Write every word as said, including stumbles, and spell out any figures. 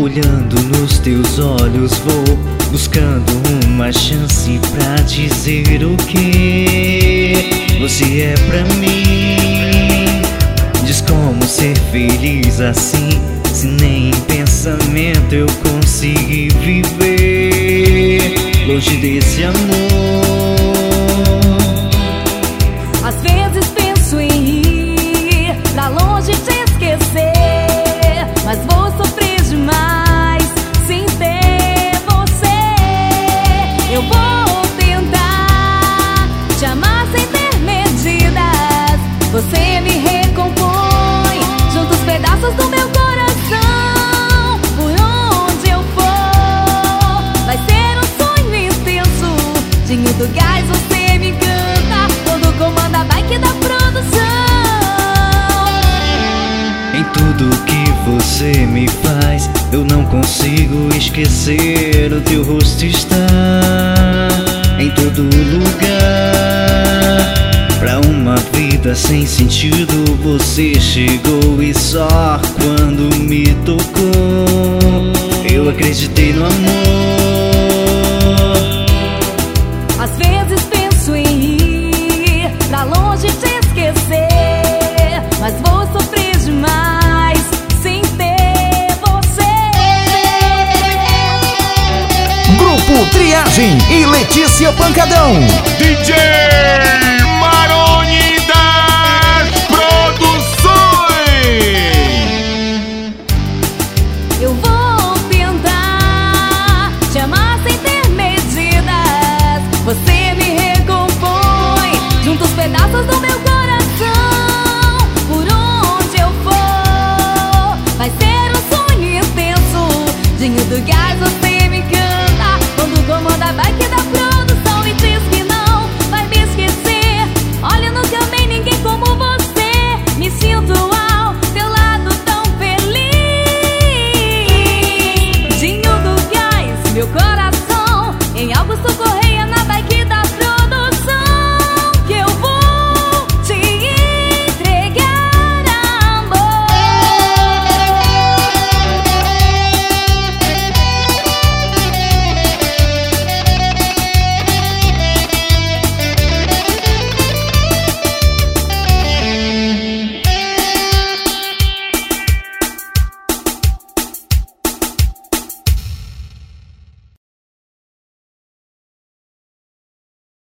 Olhando nos teus olhos vou buscando uma chance pra dizer o que você é pra mim. Diz como ser feliz assim, se nem em pensamento eu consegui viver longe desse amor. Às vezes penso em ir pra longe te esquecer, mas vou sofrer demais sem ter você. Eu vou tentar te amar sem ter medidas. Você me recompõe, junta os pedaços do meu coração. Por onde eu for, vai ser um sonho intenso. Dinho do gás, você me canta, quando comanda a bike da produção. Em tudo que você me faz, eu não consigo esquecer. O teu rosto está em todo lugar. Pra uma vida sem sentido, você chegou e só quando me tocou eu acreditei no amor. Às vezes penso em ir pra longe te esquecer, mas vou sofrer demais sem ter você. Grupo Triagem e Letícia Pancadão. D J